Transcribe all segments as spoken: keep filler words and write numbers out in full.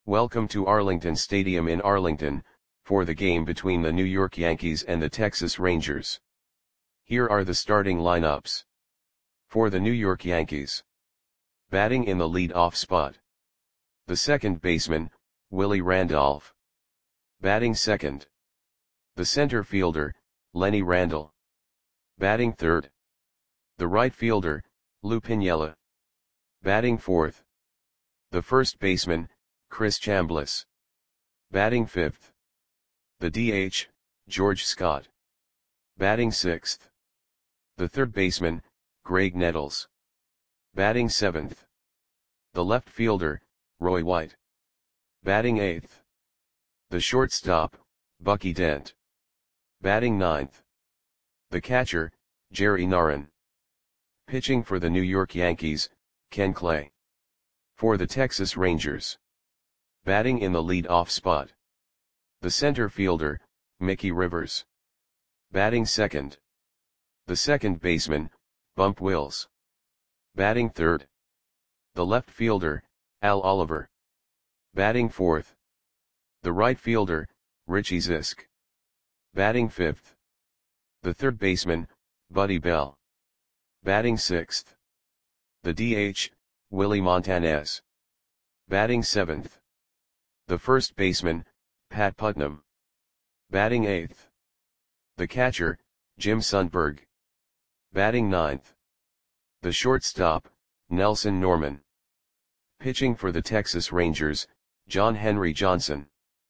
Welcome to Arlington Stadium in Arlington, for the game between the New York Yankees and the Texas Rangers. Here are the starting lineups. For the New York Yankees. Batting in the lead-off spot. The second baseman, Willie Randolph. Batting second. The center fielder, Lenny Randle. Batting third. The right fielder, Lou Piniella. Batting fourth. The first baseman, Chris Chambliss. Batting fifth. The D H, George Scott. Batting sixth. The third baseman, Graig Nettles. Batting seventh. The left fielder, Roy White. Batting eighth. The shortstop, Bucky Dent. Batting ninth. The catcher, Jerry Narron. Pitching for the New York Yankees, Ken Clay. For the Texas Rangers. Batting in the lead-off spot. The center fielder, Mickey Rivers. Batting second. The second baseman, Bump Wills. Batting third. The left fielder, Al Oliver. Batting fourth. The right fielder, Richie Zisk. Batting fifth. The third baseman, Buddy Bell. Batting sixth. The D H, Willie Montanez. Batting seventh. The first baseman, Pat Putnam. Batting eighth. The catcher, Jim Sundberg. Batting ninth. The shortstop, Nelson Norman. Pitching for the Texas Rangers, John Henry Johnson.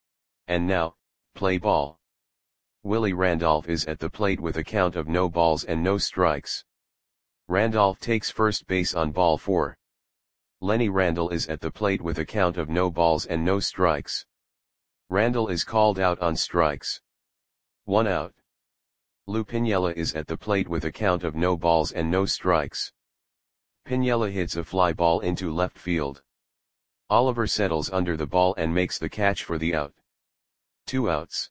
And now, play ball. Willie Randolph is at the plate with a count of no balls and no strikes. Randolph takes first base on ball four. Lenny Randle is at the plate with a count of no balls and no strikes. Randle is called out on strikes. One out. Lou Piniella is at the plate with a count of no balls and no strikes. Piniella hits a fly ball into left field. Oliver settles under the ball and makes the catch for the out. Two outs.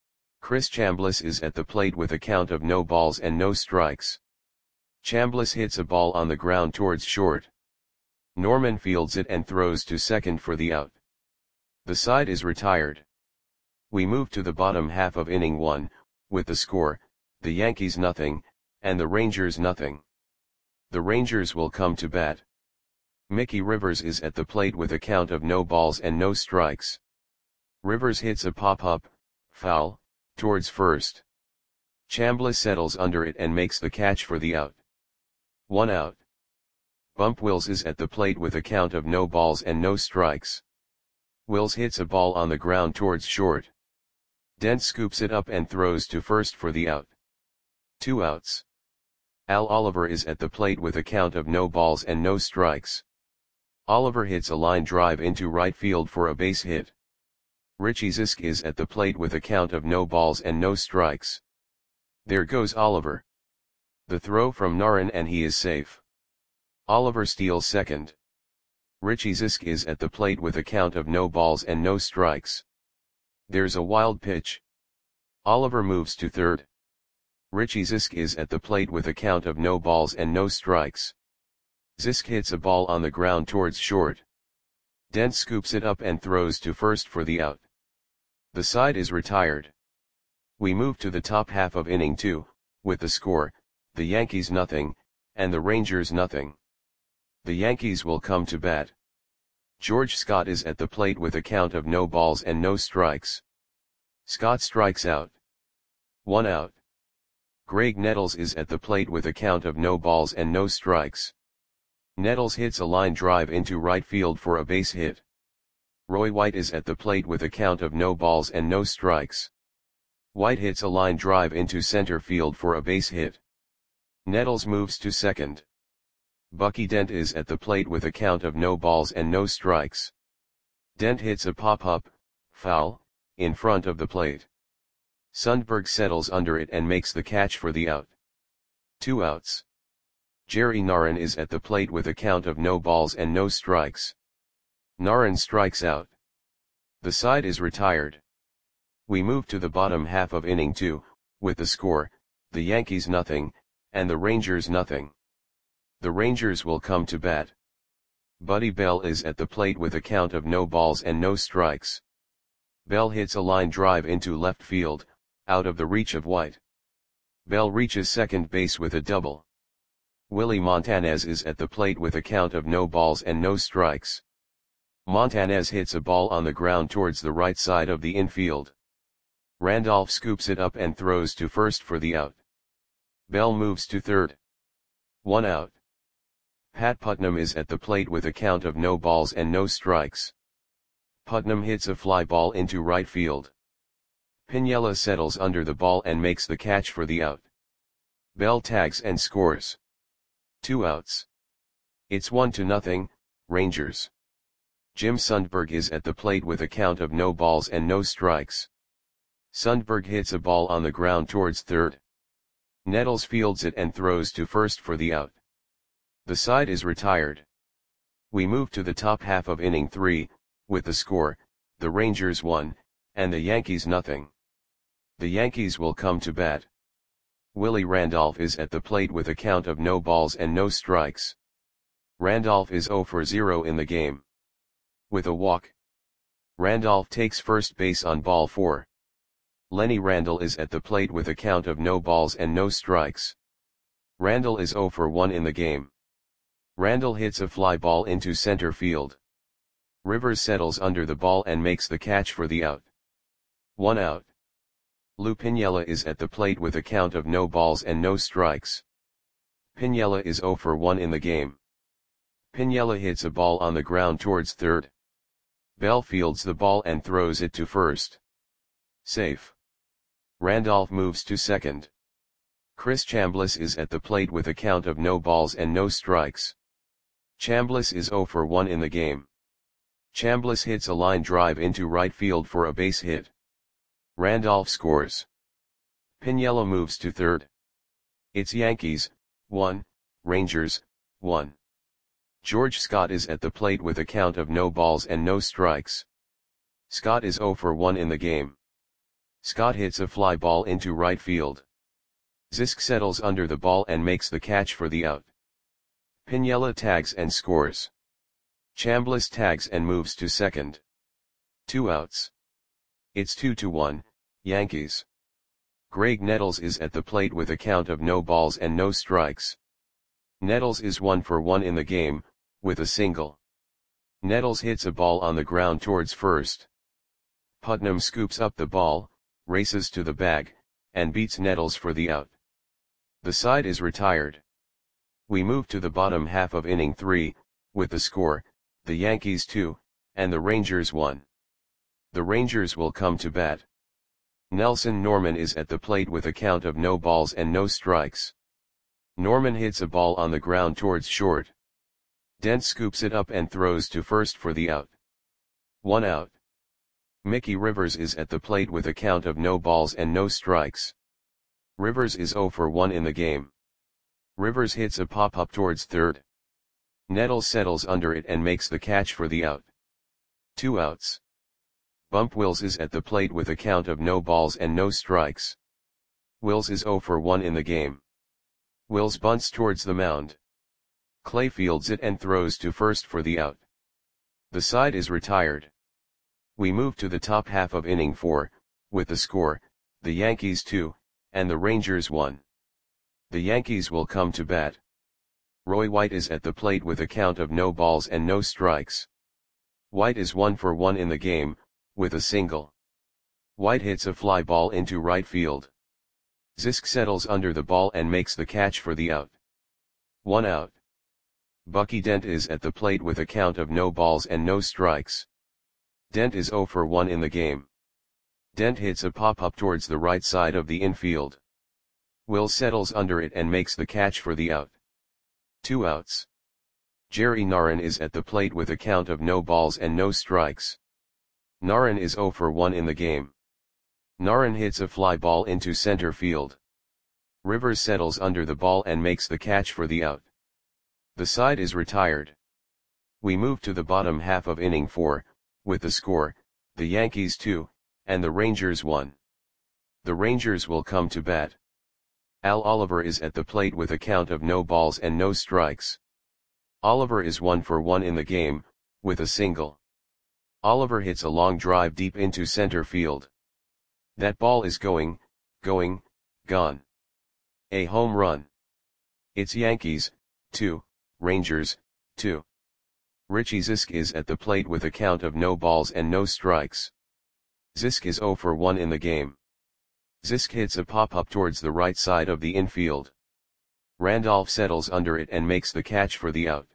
Chris Chambliss is at the plate with a count of no balls and no strikes. Chambliss hits a ball on the ground towards short. Norman fields it and throws to second for the out. The side is retired. We move to the bottom half of inning one, with the score, the Yankees nothing, and the Rangers nothing. The Rangers will come to bat. Mickey Rivers is at the plate with a count of no balls and no strikes. Rivers hits a pop-up, foul, towards first. Chambliss settles under it and makes the catch for the out. One out. Bump Wills is at the plate with a count of no balls and no strikes. Wills hits a ball on the ground towards short. Dent scoops it up and throws to first for the out. Two outs. Al Oliver is at the plate with a count of no balls and no strikes. Oliver hits a line drive into right field for a base hit. Richie Zisk is at the plate with a count of no balls and no strikes. There goes Oliver. The throw from Narron and he is safe. Oliver steals second. Richie Zisk is at the plate with a count of no balls and no strikes. There's a wild pitch. Oliver moves to third. Richie Zisk is at the plate with a count of no balls and no strikes. Zisk hits a ball on the ground towards short. Dent scoops it up and throws to first for the out. The side is retired. We move to the top half of inning two, with the score, the Yankees nothing, and the Rangers nothing. The Yankees will come to bat. George Scott is at the plate with a count of no balls and no strikes. Scott strikes out. One out. Graig Nettles is at the plate with a count of no balls and no strikes. Nettles hits a line drive into right field for a base hit. Roy White is at the plate with a count of no balls and no strikes. White hits a line drive into center field for a base hit. Nettles moves to second. Bucky Dent is at the plate with a count of no balls and no strikes. Dent hits a pop-up, foul, in front of the plate. Sundberg settles under it and makes the catch for the out. Two outs. Jerry Narron is at the plate with a count of no balls and no strikes. Narron strikes out. The side is retired. We move to the bottom half of inning two, with the score, the Yankees nothing, and the Rangers nothing. The Rangers will come to bat. Buddy Bell is at the plate with a count of no balls and no strikes. Bell hits a line drive into left field, out of the reach of White. Bell reaches second base with a double. Willie Montanez is at the plate with a count of no balls and no strikes. Montanez hits a ball on the ground towards the right side of the infield. Randolph scoops it up and throws to first for the out. Bell moves to third. One out. Pat Putnam is at the plate with a count of no balls and no strikes. Putnam hits a fly ball into right field. Piniella settles under the ball and makes the catch for the out. Bell tags and scores. Two outs. It's one to nothing, Rangers. Jim Sundberg is at the plate with a count of no balls and no strikes. Sundberg hits a ball on the ground towards third. Nettles fields it and throws to first for the out. The side is retired. We move to the top half of inning three, with the score, the Rangers one, and the Yankees nothing. The Yankees will come to bat. Willie Randolph is at the plate with a count of no balls and no strikes. Randolph is zero for zero in the game. With a walk. Randolph takes first base on ball four. Lenny Randle is at the plate with a count of no balls and no strikes. Randle is zero for one in the game. Randle hits a fly ball into center field. Rivers settles under the ball and makes the catch for the out. One out. Lou Piniella is at the plate with a count of no balls and no strikes. Piniella is zero for one in the game. Piniella hits a ball on the ground towards third. Bell fields the ball and throws it to first. Safe. Randolph moves to second. Chris Chambliss is at the plate with a count of no balls and no strikes. Chambliss is zero for one in the game. Chambliss hits a line drive into right field for a base hit. Randolph scores. Piniella moves to third. It's Yankees, one, Rangers, one. George Scott is at the plate with a count of no balls and no strikes. Scott is zero for one in the game. Scott hits a fly ball into right field. Zisk settles under the ball and makes the catch for the out. Piniella tags and scores. Chambliss tags and moves to second. Two outs. It's two to one, Yankees. Greg Nettles is at the plate with a count of no balls and no strikes. Nettles is one for one in the game, with a single. Nettles hits a ball on the ground towards first. Putnam scoops up the ball, races to the bag, and beats Nettles for the out. The side is retired. We move to the bottom half of inning three, with the score, the Yankees two, and the Rangers one. The Rangers will come to bat. Nelson Norman is at the plate with a count of no balls and no strikes. Norman hits a ball on the ground towards short. Dent scoops it up and throws to first for the out. One out. Mickey Rivers is at the plate with a count of no balls and no strikes. Rivers is zero for one in the game. Rivers hits a pop-up towards third. Nettles settles under it and makes the catch for the out. Two outs. Bump Wills is at the plate with a count of no balls and no strikes. Wills is zero for one in the game. Wills bunts towards the mound. Clay fields it and throws to first for the out. The side is retired. We move to the top half of inning four, with the score, the Yankees two, and the Rangers one. The Yankees will come to bat. Roy White is at the plate with a count of no balls and no strikes. White is one for one in the game, with a single. White hits a fly ball into right field. Zisk settles under the ball and makes the catch for the out. One out. Bucky Dent is at the plate with a count of no balls and no strikes. Dent is zero for one in the game. Dent hits a pop-up towards the right side of the infield. Will settles under it and makes the catch for the out. Two outs. Jerry Narron is at the plate with a count of no balls and no strikes. Narron is zero for one in the game. Narron hits a fly ball into center field. Rivers settles under the ball and makes the catch for the out. The side is retired. We move to the bottom half of inning four, with the score, the Yankees two, and the Rangers one. The Rangers will come to bat. Al Oliver is at the plate with a count of no balls and no strikes. Oliver is one for one in the game, with a single. Oliver hits a long drive deep into center field. That ball is going, going, gone. A home run. It's Yankees, two, Rangers, two. Richie Zisk is at the plate with a count of no balls and no strikes. Zisk is zero for one in the game. Zisk hits a pop-up towards the right side of the infield. Randolph settles under it and makes the catch for the out.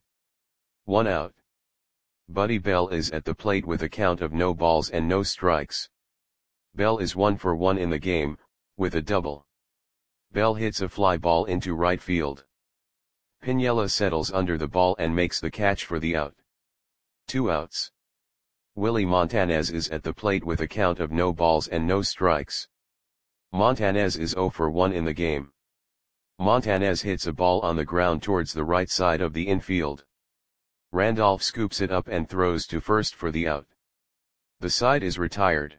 One out. Buddy Bell is at the plate with a count of no balls and no strikes. Bell is one for one in the game, with a double. Bell hits a fly ball into right field. Piniella settles under the ball and makes the catch for the out. Two outs. Willie Montanez is at the plate with a count of no balls and no strikes. Montanez is zero for one in the game. Montanez hits a ball on the ground towards the right side of the infield. Randolph scoops it up and throws to first for the out. The side is retired.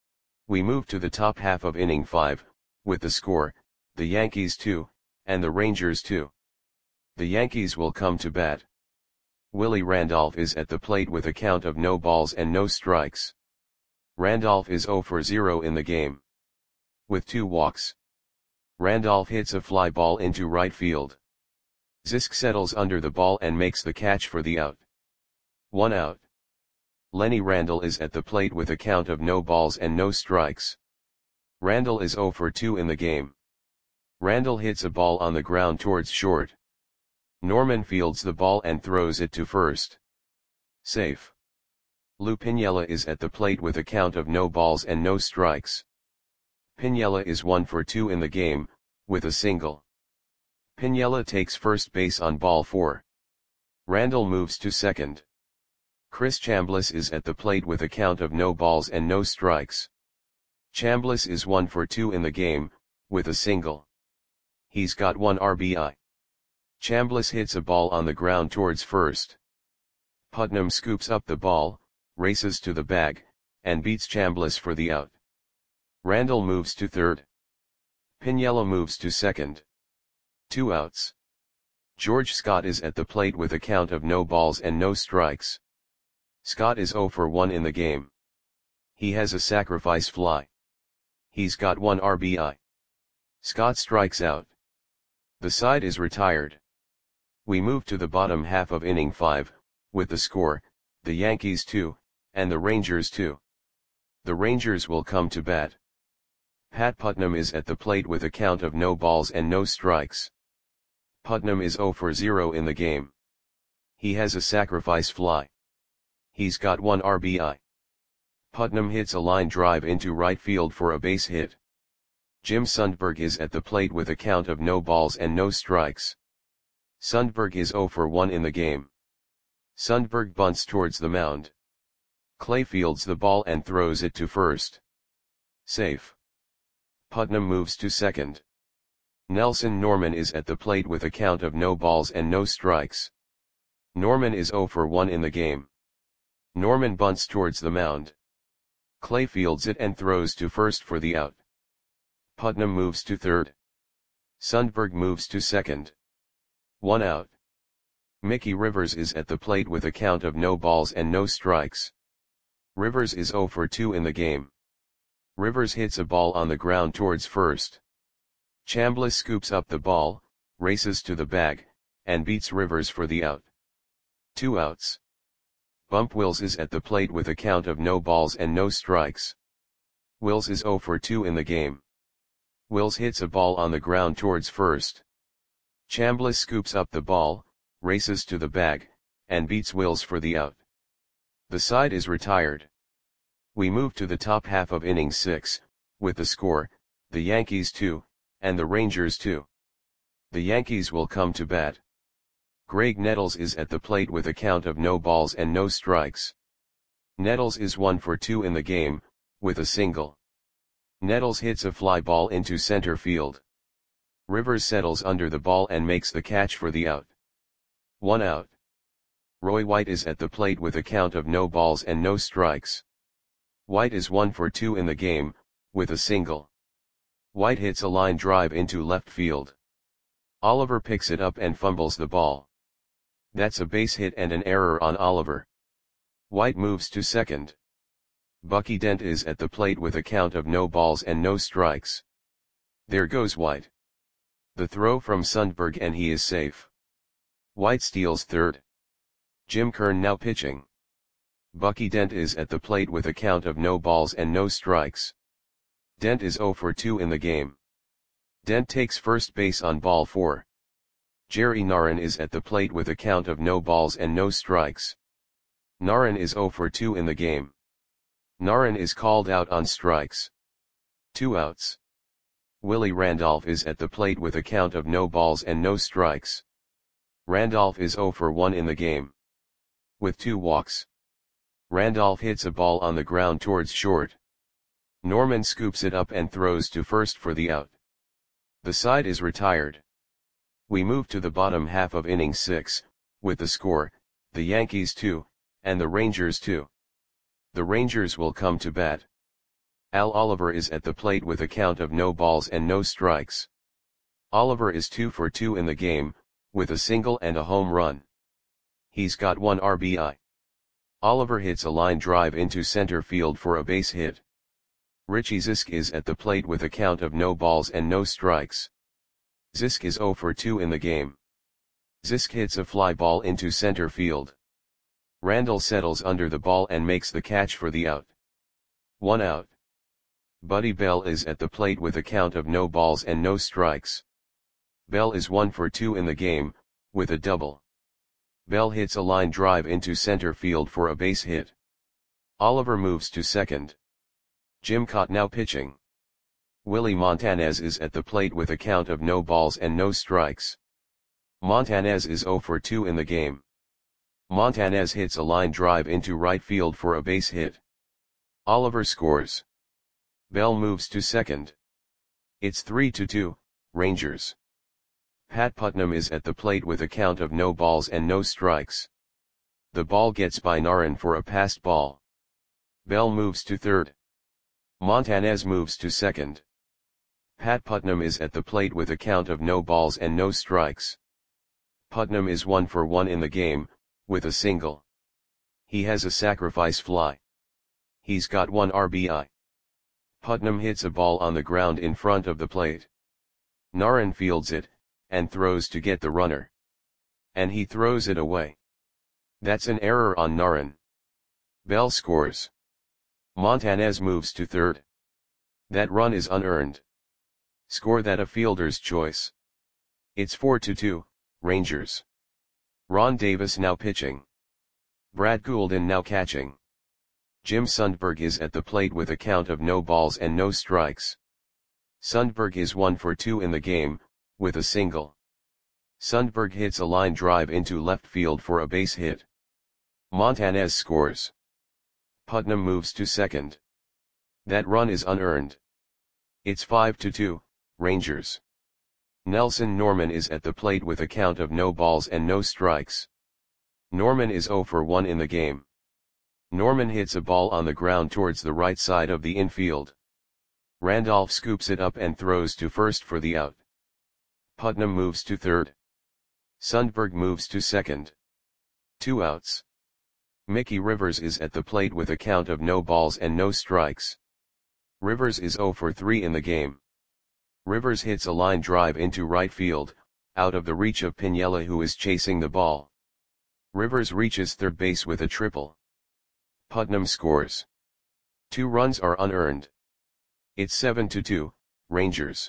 We move to the top half of inning five, with the score, the Yankees two, and the Rangers two. The Yankees will come to bat. Willie Randolph is at the plate with a count of no balls and no strikes. Randolph is zero for zero in the game. With two walks. Randolph hits a fly ball into right field. Zisk settles under the ball and makes the catch for the out. One out. Lenny Randle is at the plate with a count of no balls and no strikes. Randle is zero for two in the game. Randle hits a ball on the ground towards short. Norman fields the ball and throws it to first. Safe. Lou Piniella is at the plate with a count of no balls and no strikes. Piniella is one for two in the game, with a single. Piniella takes first base on ball four. Randle moves to second. Chris Chambliss is at the plate with a count of no balls and no strikes. Chambliss is one for two in the game, with a single. He's got one R B I. Chambliss hits a ball on the ground towards first. Putnam scoops up the ball, races to the bag, and beats Chambliss for the out. Randle moves to third. Piniella moves to second. Two outs. George Scott is at the plate with a count of no balls and no strikes. Scott is zero for one in the game. He has a sacrifice fly. He's got one R B I. Scott strikes out. The side is retired. We move to the bottom half of inning five, with the score, the Yankees two, and the Rangers two. The Rangers will come to bat. Pat Putnam is at the plate with a count of no balls and no strikes. Putnam is zero for zero in the game. He has a sacrifice fly. He's got one R B I. Putnam hits a line drive into right field for a base hit. Jim Sundberg is at the plate with a count of no balls and no strikes. Sundberg is zero for one in the game. Sundberg bunts towards the mound. Clay fields the ball and throws it to first. Safe. Putnam moves to second. Nelson Norman is at the plate with a count of no balls and no strikes. Norman is zero for one in the game. Norman bunts towards the mound. Clay fields it and throws to first for the out. Putnam moves to third. Sundberg moves to second. One out. Mickey Rivers is at the plate with a count of no balls and no strikes. Rivers is zero for two in the game. Rivers hits a ball on the ground towards first. Chambliss scoops up the ball, races to the bag, and beats Rivers for the out. Two outs. Bump Wills is at the plate with a count of no balls and no strikes. Wills is zero for two in the game. Wills hits a ball on the ground towards first. Chambliss scoops up the ball, races to the bag, and beats Wills for the out. The side is retired. We move to the top half of inning six, with the score, the Yankees two, and the Rangers two. The Yankees will come to bat. Greg Nettles is at the plate with a count of no balls and no strikes. Nettles is one for two in the game, with a single. Nettles hits a fly ball into center field. Rivers settles under the ball and makes the catch for the out. One out. Roy White is at the plate with a count of no balls and no strikes. White is one for two in the game, with a single. White hits a line drive into left field. Oliver picks it up and fumbles the ball. That's a base hit and an error on Oliver. White moves to second. Bucky Dent is at the plate with a count of no balls and no strikes. There goes White. The throw from Sundberg and he is safe. White steals third. Jim Kern now pitching. Bucky Dent is at the plate with a count of no balls and no strikes. Dent is oh for two in the game. Dent takes first base on ball four. Jerry Narron is at the plate with a count of no balls and no strikes. Narron is oh for two in the game. Narron is called out on strikes. Two outs. Willie Randolph is at the plate with a count of no balls and no strikes. Randolph is oh for one in the game. With two walks. Randolph hits a ball on the ground towards short. Norman scoops it up and throws to first for the out. The side is retired. We move to the bottom half of inning six, with the score, the Yankees two, and the Rangers two. The Rangers will come to bat. Al Oliver is at the plate with a count of no balls and no strikes. Oliver is two for two in the game, with a single and a home run. He's got one R B I. Oliver hits a line drive into center field for a base hit. Richie Zisk is at the plate with a count of no balls and no strikes. Zisk is oh for two in the game. Zisk hits a fly ball into center field. Randall settles under the ball and makes the catch for the out. One out. Buddy Bell is at the plate with a count of no balls and no strikes. Bell is one for two in the game, with a double. Bell hits a line drive into center field for a base hit. Oliver moves to second. Jim Kaat now pitching. Willie Montanez is at the plate with a count of no balls and no strikes. Montanez is oh for two in the game. Montanez hits a line drive into right field for a base hit. Oliver scores. Bell moves to second. It's three to two, Rangers. Pat Putnam is at the plate with a count of no balls and no strikes. The ball gets by Narron for a passed ball. Bell moves to third. Montanez moves to second. Pat Putnam is at the plate with a count of no balls and no strikes. Putnam is one for one in the game, with a single. He has a sacrifice fly. He's got one R B I. Putnam hits a ball on the ground in front of the plate. Narron fields it, and throws to get the runner. And he throws it away. That's an error on Narron. Bell scores. Montanez moves to third. That run is unearned. Score that a fielder's choice. It's four to two, Rangers. Ron Davis now pitching. Brad Goulden now catching. Jim Sundberg is at the plate with a count of no balls and no strikes. Sundberg is one for two in the game, with a single. Sundberg hits a line drive into left field for a base hit. Montanez scores. Putnam moves to second. That run is unearned. It's five to two, Rangers. Nelson Norman is at the plate with a count of no balls and no strikes. Norman is oh for one in the game. Norman hits a ball on the ground towards the right side of the infield. Randolph scoops it up and throws to first for the out. Putnam moves to third. Sundberg moves to second. Two outs. Mickey Rivers is at the plate with a count of no balls and no strikes. Rivers is oh for three in the game. Rivers hits a line drive into right field, out of the reach of Piniella, who is chasing the ball. Rivers reaches third base with a triple. Putnam scores. Two runs are unearned. It's seven to two, Rangers.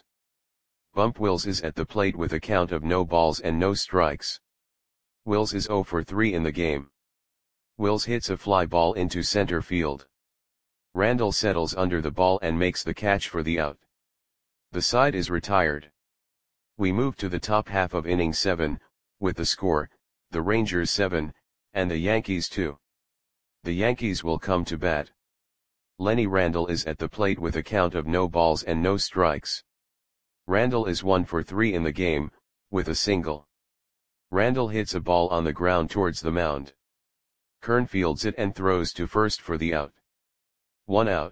Bump Wills is at the plate with a count of no balls and no strikes. Wills is oh for three in the game. Wills hits a fly ball into center field. Randall settles under the ball and makes the catch for the out. The side is retired. We move to the top half of inning seven, with the score, the Rangers seven, and the Yankees two. The Yankees will come to bat. Lenny Randall is at the plate with a count of no balls and no strikes. Randall is one for three in the game, with a single. Randall hits a ball on the ground towards the mound. Kern fields it and throws to first for the out. One out.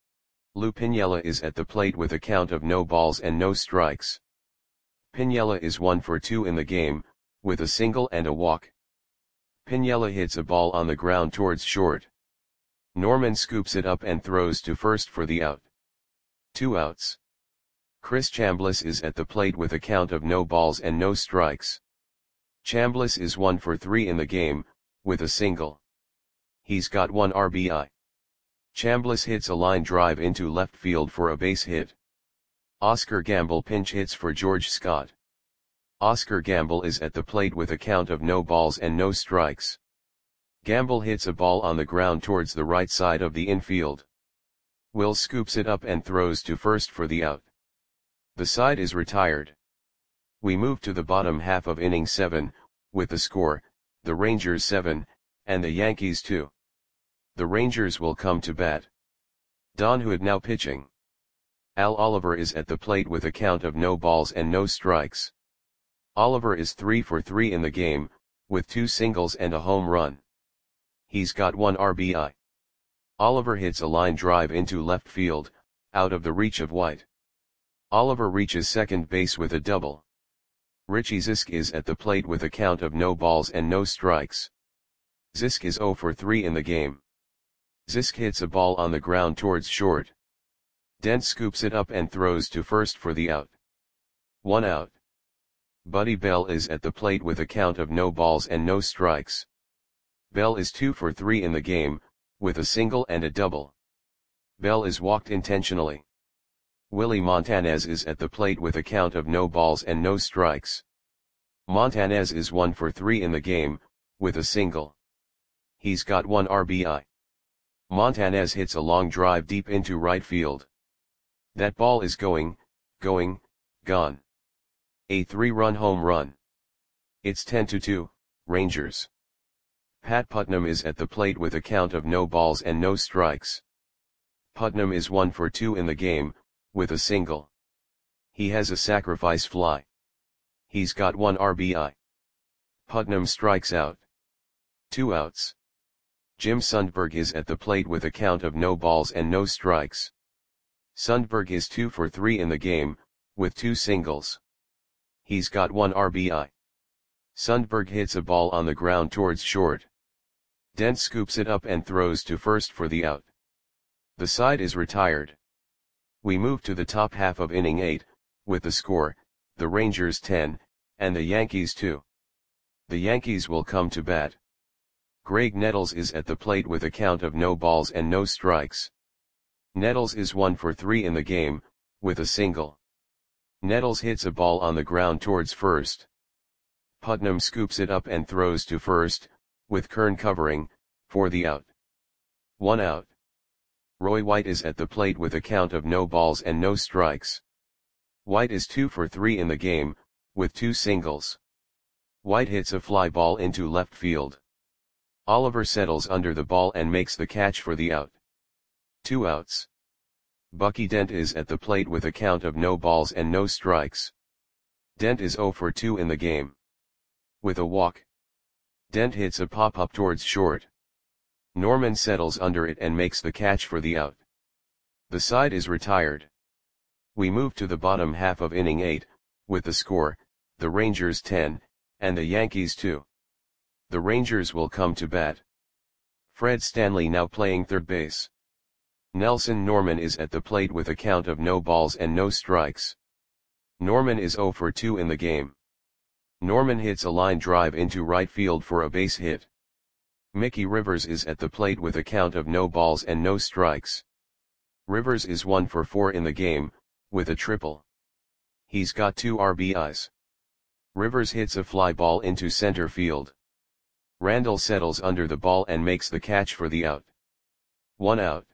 Lou Piniella is at the plate with a count of no balls and no strikes. Piniella is one for two in the game, with a single and a walk. Piniella hits a ball on the ground towards short. Norman scoops it up and throws to first for the out. Two outs. Chris Chambliss is at the plate with a count of no balls and no strikes. Chambliss is one for three in the game, with a single. He's got one R B I. Chambliss hits a line drive into left field for a base hit. Oscar Gamble pinch hits for George Scott. Oscar Gamble is at the plate with a count of no balls and no strikes. Gamble hits a ball on the ground towards the right side of the infield. Will scoops it up and throws to first for the out. The side is retired. We move to the bottom half of inning seven, with the score, the Rangers seven, and the Yankees two. The Rangers will come to bat. Don Hood now pitching. Al Oliver is at the plate with a count of no balls and no strikes. Oliver is three for three in the game, with two singles and a home run. He's got one R B I. Oliver hits a line drive into left field, out of the reach of White. Oliver reaches second base with a double. Richie Zisk is at the plate with a count of no balls and no strikes. Zisk is zero for three in the game. Zisk hits a ball on the ground towards short. Dent scoops it up and throws to first for the out. One out. Buddy Bell is at the plate with a count of no balls and no strikes. Bell is two for three in the game, with a single and a double. Bell is walked intentionally. Willie Montanez is at the plate with a count of no balls and no strikes. Montanez is one for three in the game, with a single. He's got one R B I. Montanez hits a long drive deep into right field. That ball is going, going, gone. A three-run home run. It's ten to two, Rangers. Pat Putnam is at the plate with a count of no balls and no strikes. Putnam is one for two in the game, with a single. He has a sacrifice fly. He's got one R B I. Putnam strikes out. Two outs. Jim Sundberg is at the plate with a count of no balls and no strikes. Sundberg is two for three in the game, with two singles. He's got one R B I. Sundberg hits a ball on the ground towards short. Dent scoops it up and throws to first for the out. The side is retired. We move to the top half of inning eight, with the score, the Rangers ten, and the Yankees two. The Yankees will come to bat. Greg Nettles is at the plate with a count of no balls and no strikes. Nettles is one for three in the game, with a single. Nettles hits a ball on the ground towards first. Putnam scoops it up and throws to first, with Kern covering, for the out. One out. Roy White is at the plate with a count of no balls and no strikes. White is two for three in the game, with two singles. White hits a fly ball into left field. Oliver settles under the ball and makes the catch for the out. Two outs. Bucky Dent is at the plate with a count of no balls and no strikes. Dent is zero for two in the game. With a walk. Dent hits a pop-up towards short. Norman settles under it and makes the catch for the out. The side is retired. We move to the bottom half of inning eight, with the score, the Rangers ten, and the Yankees two. The Rangers will come to bat. Fred Stanley now playing third base. Nelson Norman is at the plate with a count of no balls and no strikes. Norman is zero for two in the game. Norman hits a line drive into right field for a base hit. Mickey Rivers is at the plate with a count of no balls and no strikes. Rivers is one for four in the game, with a triple. He's got two R B Is. Rivers hits a fly ball into center field. Randall settles under the ball and makes the catch for the out. One out.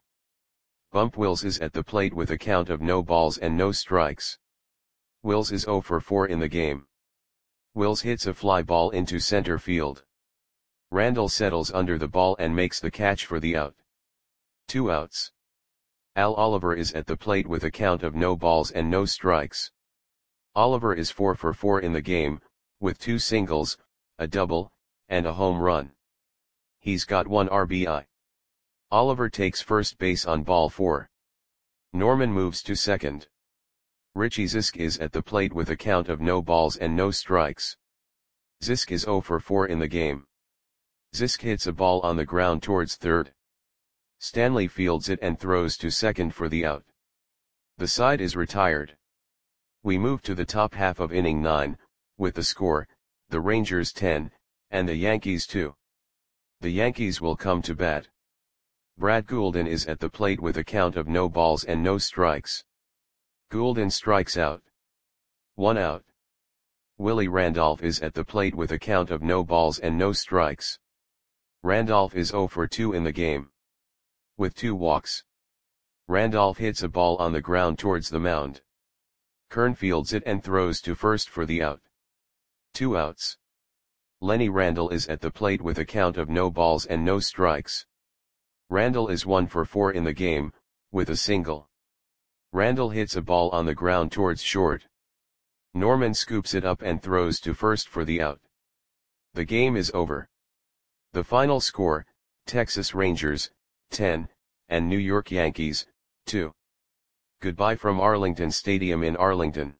Bump Wills is at the plate with a count of no balls and no strikes. Wills is zero for four in the game. Wills hits a fly ball into center field. Randall settles under the ball and makes the catch for the out. Two outs. Al Oliver is at the plate with a count of no balls and no strikes. Oliver is four for four in the game, with two singles, a double, and a home run. He's got one R B I. Oliver takes first base on ball four. Norman moves to second. Richie Zisk is at the plate with a count of no balls and no strikes. Zisk is zero for four in the game. Zisk hits a ball on the ground towards third. Stanley fields it and throws to second for the out. The side is retired. We move to the top half of inning nine, with the score, the Rangers ten, and the Yankees two. The Yankees will come to bat. Brad Goulden is at the plate with a count of no balls and no strikes. Goulden strikes out. One out. Willie Randolph is at the plate with a count of no balls and no strikes. Randolph is zero for two in the game. With two walks. Randolph hits a ball on the ground towards the mound. Kern fields it and throws to first for the out. Two outs. Lenny Randle is at the plate with a count of no balls and no strikes. Randle is one for four in the game, with a single. Randle hits a ball on the ground towards short. Norman scoops it up and throws to first for the out. The game is over. The final score, Texas Rangers, ten, and New York Yankees, two. Goodbye from Arlington Stadium in Arlington.